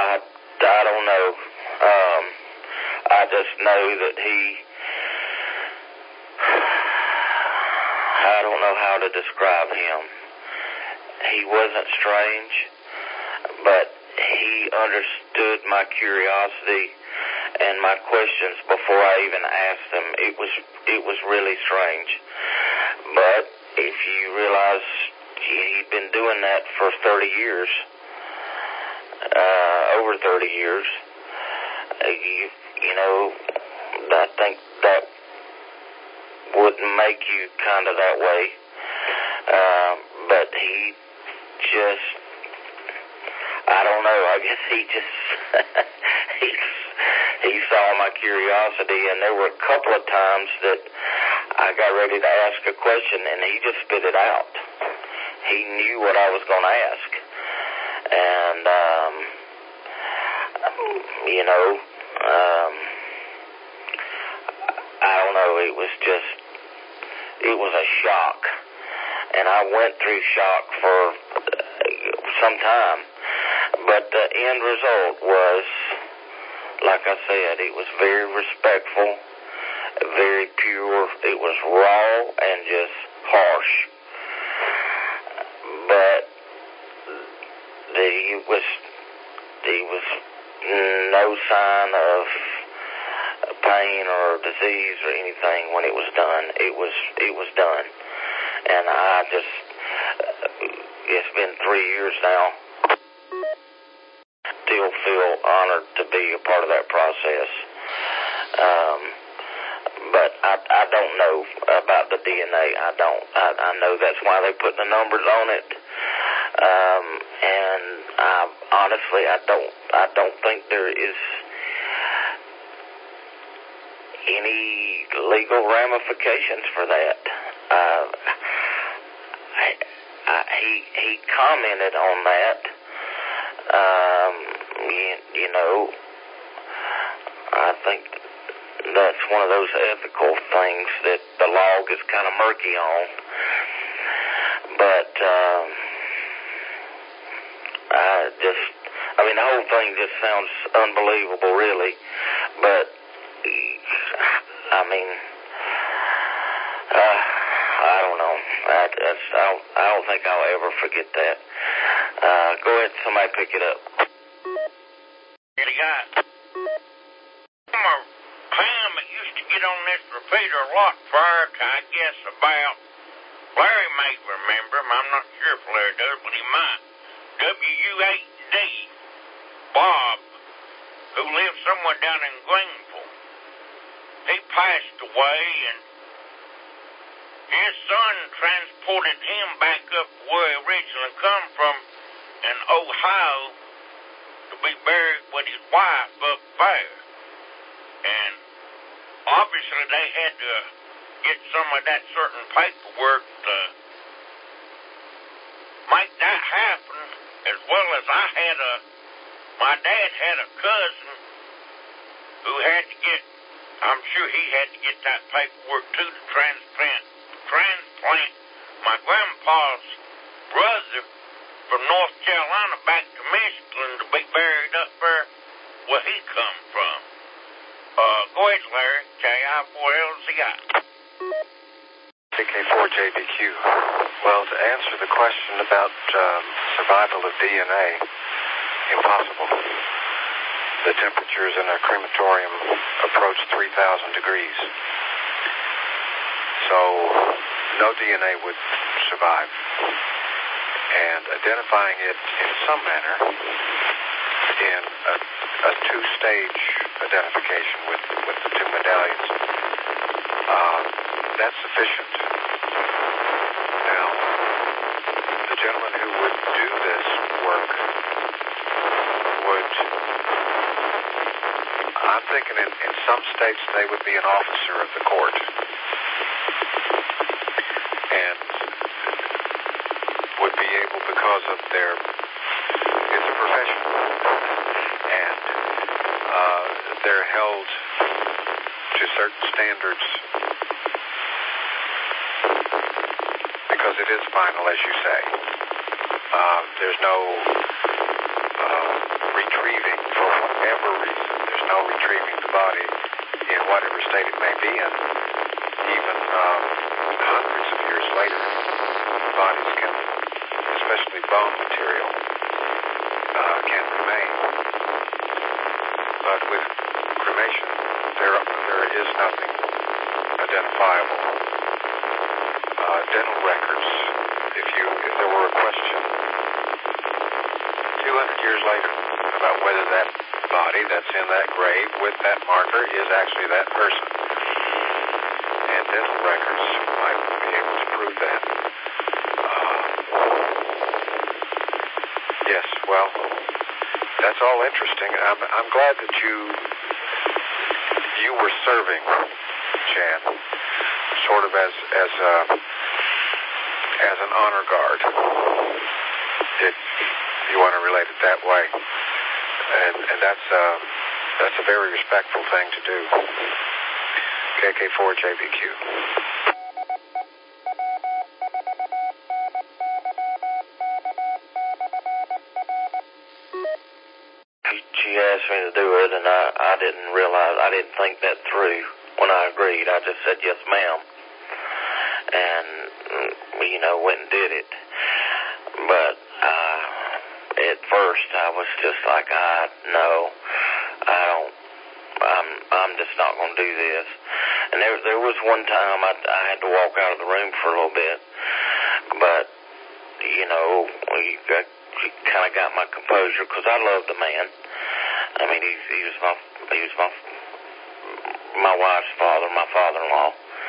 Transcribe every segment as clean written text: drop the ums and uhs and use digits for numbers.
I don't know. I just know that I don't know how to describe him. He wasn't strange, but he understood my curiosity and my questions before I even asked them. It was really strange. But if you realize he'd been doing that for 30 years, over 30 years, you know, I think that would make you kind of that way. But he just, I don't know, I guess he just, he saw my curiosity, and there were a couple of times that I got ready to ask a question, and he just spit it out. He knew what I was going to ask. And, you know, I don't know, it was a shock. And I went through shock for some time. But the end result was, like I said, it was very respectful, very pure. It was raw and just harsh. But there was no sign of pain or disease or anything when it was done. It was done. And I just, it's been 3 years now. Still feel honored to be a part of that process. But I don't know about the DNA. I know that's why they put the numbers on it. And honestly, I don't think there is any legal ramifications for that. He commented on that. You know, I think that's one of those ethical things that the law gets kind of murky on. But the whole thing just sounds unbelievable, really. But I don't know. I don't think I'll ever forget that. Go ahead, somebody pick it up. Get a guy. Pam that used to get on this repeater a lot prior to, I guess, about, Larry may remember him. I'm not sure if Larry does, but he might. W-U-8-D, Bob, who lived somewhere down in Greenville. He passed away, and his son transported him back up where he originally come from in Ohio to be buried with his wife up there. And obviously they had to get some of that certain paperwork to make that happen, as well as my dad had a cousin who had to get, I'm sure he had to get that paperwork too to transplant my grandpa's brother from North Carolina back to Michigan to be buried up there where he come from. Go ahead, Larry. KI4LZI. CK4JBQ. Well, to answer the question about survival of DNA, impossible. The temperatures in a crematorium approach 3,000 degrees. So no DNA would survive. And identifying it in some manner in a two-stage identification with the two medallions, that's sufficient. Now, the gentleman who would do this work I'm thinking in some states they would be an officer of the court. And would be able, because of it's a profession, and they're held to certain standards because it is final, as you say. There's no retrieving retrieving the body in whatever state it may be in. Even hundreds of years later, bodies can, especially bone material, can remain. But with cremation, there is nothing identifiable. Dental records, if there were a question 200 years later about whether that body that's in that grave with that marker is actually that person, and dental records might be able to prove that. Yes, well, that's all interesting. I'm glad that you were serving, Jan, sort of as an honor guard, if you want to relate it that way, and that's a very respectful thing to do. KK4JBQ. She asked me to do it, and I didn't think that through when I agreed. I just said, yes, ma'am. And, went and did it. But at first I was just like, I'm just not going to do this. And there was one time I had to walk out of the room for a little bit. But, he kind of got my composure because I loved the man. I mean, he was my wife's father, my father-in-law.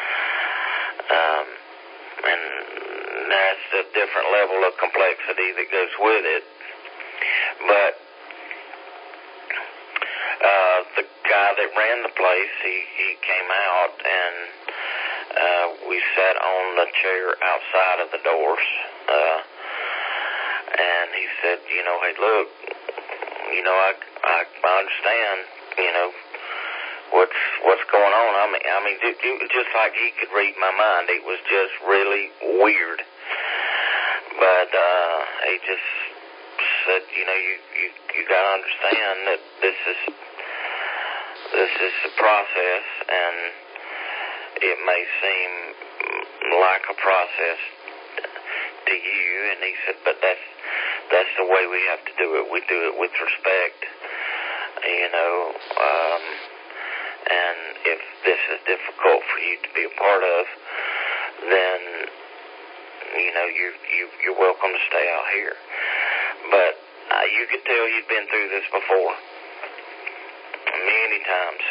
And that's a different level of complexity that goes with it. But the guy that ran the place, he came out, and we sat on the chair outside of the doors. And he said, hey, look, I understand, what's going on. I mean, just like he could read my mind. It was just really weird. But he just said, you got to understand that this is a process, and it may seem like a process to you. And he said, but that's the way we have to do it. We do it with respect, and if this is difficult for you to be a part of, then, you're welcome to stay out here. But you could tell you'd been through this before, many times.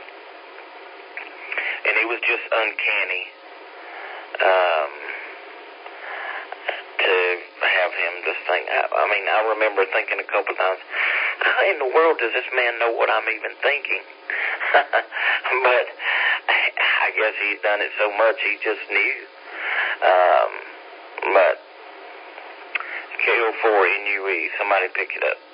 And it was just uncanny to have him just think. I remember thinking a couple times, how in the world does this man know what I'm even thinking? But I guess he's done it so much he just knew. But KO4NUE, somebody pick it up.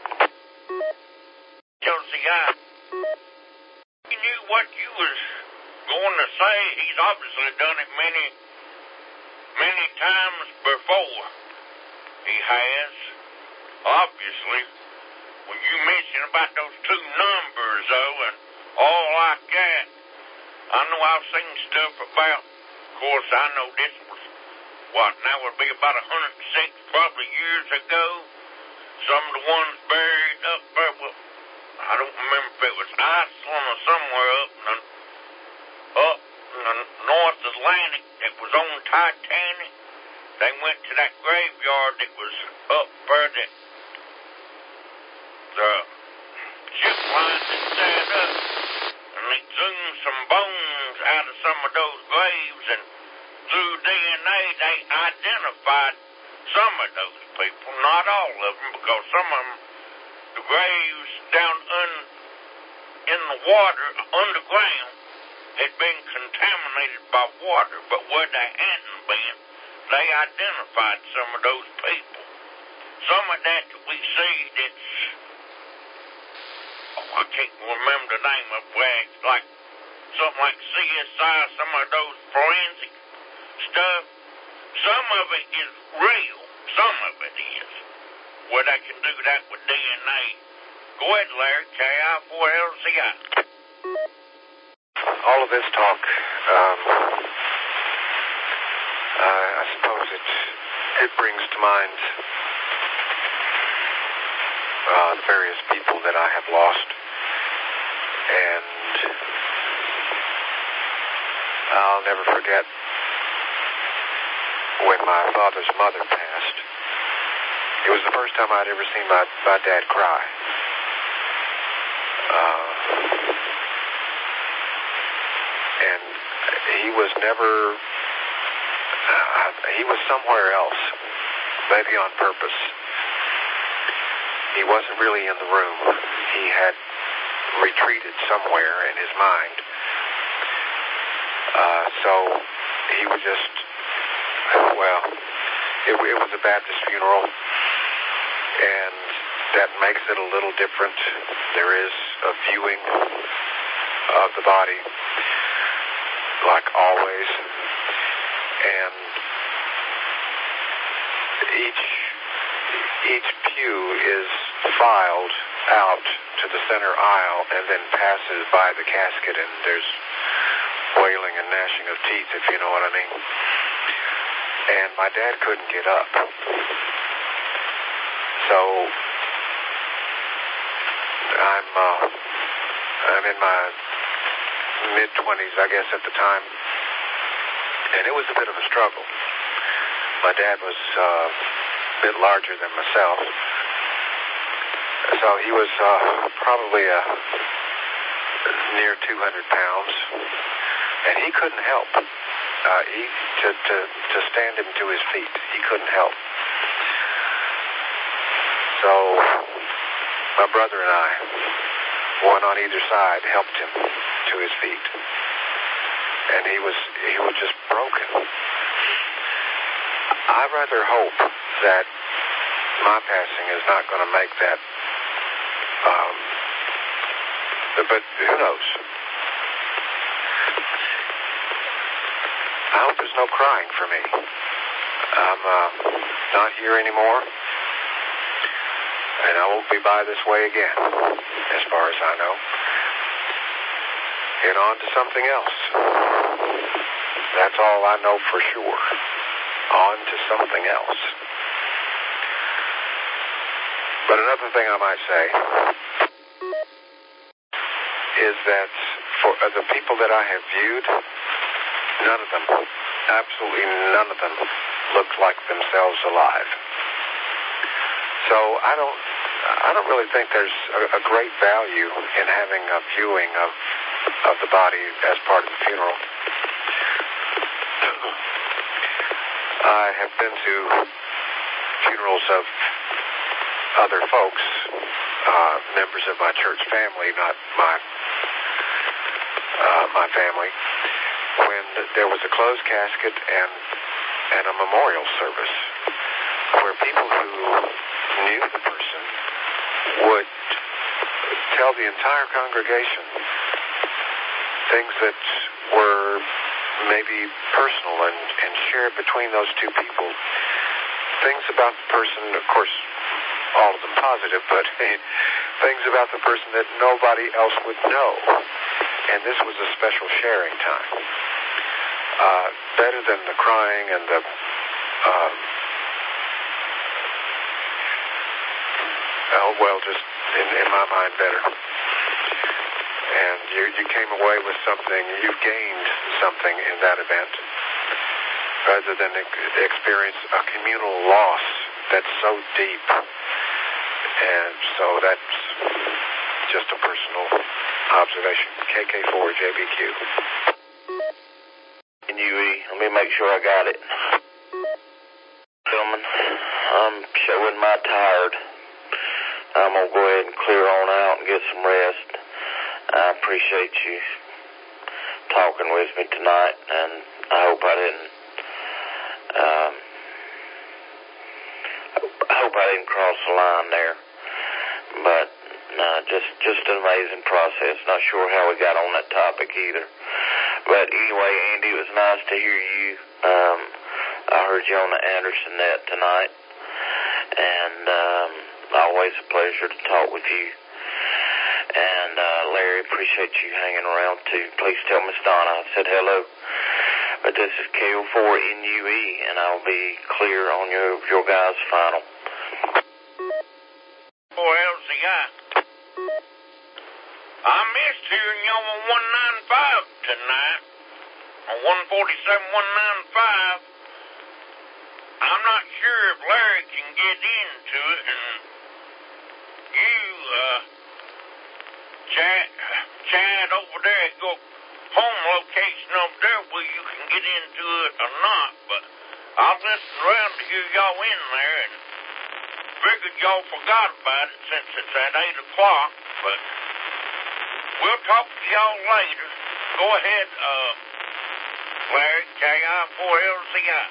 Josie, you knew what you was going to say. He's obviously done it many, many times before. He has. Obviously, when you mention about those two numbers, though, and all like that, I know I've seen stuff about, of course, I know this was, now would be about 106 probably years ago. Some of the ones buried up there, well, I don't remember if it was Iceland or somewhere up in the North Atlantic that was on Titanic. They went to that graveyard that was up there that the ship lines had set up, and they exhumed some bones out of some of those graves, and through DNA they identified some of those people, not all of them, because some of them, the graves down in the water, underground, had been contaminated by water, but where they hadn't been, they identified some of those people. Some of that we see that's, I can't remember the name of it, like something like CSI, some of those forensic stuff. Some of it is real, some of it is, where they can do that with DNA. Of Go ahead, Larry. KI4LZI. All of this talk, I suppose it brings to mind the various people that I have lost, and I'll never forget when my father's mother passed. It was the first time I'd ever seen my dad cry. And he was never, he was somewhere else, maybe on purpose. He wasn't really in the room. He had retreated somewhere in his mind. So he was just, well, it was a Baptist funeral, and that makes it a little different. There is a viewing of the body, like always, and each pew is filed out to the center aisle and then passes by the casket, and there's wailing and gnashing of teeth, if you know what I mean. And my dad couldn't get up. So I'm in my mid-20s, I guess, at the time, and it was a bit of a struggle. My dad was a bit larger than myself, so he was probably near 200 pounds, and he couldn't help. To stand him to his feet, he couldn't help. So my brother and I, one on either side, helped him to his feet, and he was just broken. I rather hope that my passing is not going to make that. But who knows? I hope there's no crying for me. I'm not here anymore, and I won't be by this way again, as far as I know. And on to something else. That's all I know for sure. On to something else. But another thing I might say is that for the people that I have viewed, none of them, absolutely none of them, looked like themselves alive. So I don't really think there's a great value in having a viewing of the body as part of the funeral. I have been to funerals of other folks, members of my church family, not my family, when there was a closed casket and a memorial service where people who knew the person would tell the entire congregation things that were maybe personal and shared between those two people. Things about the person, of course, all of them positive, but things about the person that nobody else would know. And this was a special sharing time. Better than the crying and the just in my mind, better. And you came away with something, you've gained something in that event, rather than experience a communal loss that's so deep. And so that's just a personal observation. KK4JBQ. Let me make sure I got it. Gentlemen, I'm showing my tired. I'm going to go ahead and clear on out and get some rest. I appreciate you talking with me tonight, and I hope I didn't cross the line there. But just an amazing process. Not sure how we got on that topic either. But anyway, Andy, it was nice to hear you. I heard you on the Anderson Net tonight, and always a pleasure to talk with you. And Larry, appreciate you hanging around too. Please tell Miss Donna I said hello. But this is KO4NUE, and I'll be clear on your guys' final. For LCI. I missed hearing y'all on 195 tonight. On 147, 195. I'm not sure if Larry can get into it, and you, Chad over there at your home location over there, where you can get into it or not, but I'll listen around to hear y'all in there, and figured y'all forgot about it since it's at 8 o'clock, but we'll talk to y'all later. Go ahead, Larry, KI4LCI.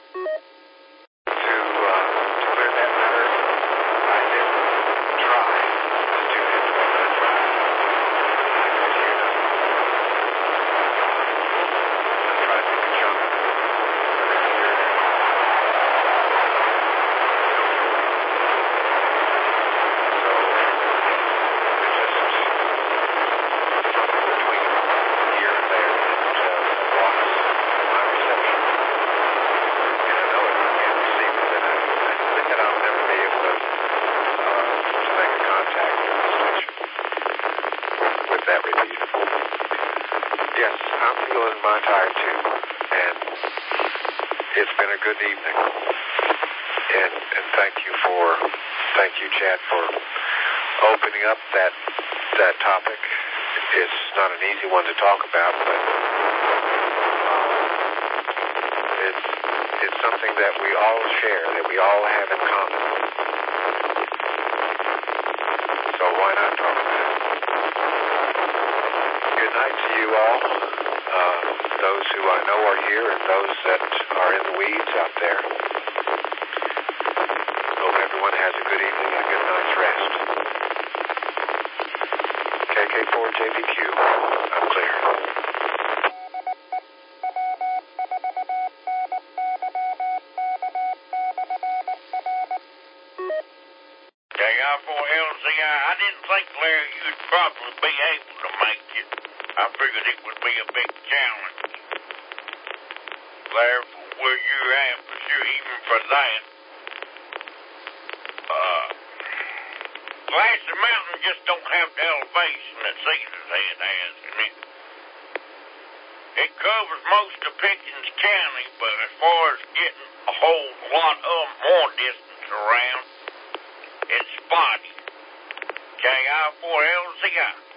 Yes, I'm feeling my tire too, and it's been a good evening. And thank you, Chad, for opening up that topic. It's not an easy one to talk about, but it's something that we all share, that we all have in common. So why not talk about it? Good night to you all, those who I know are here and those that are in the weeds out there. Hope everyone has a good evening and a good night's rest. KK4JBQ, I'm clear. KI4LCI, I didn't think, Larry, you'd probably be able to make it. I figured it would be a big challenge. Larry, where you're at, for sure, even for that. Glacier Mountain just don't have the elevation that Caesar's Head has in it. It covers most of Pickens County, but as far as getting a whole lot of more distance around, it's spotty. KI4LCI.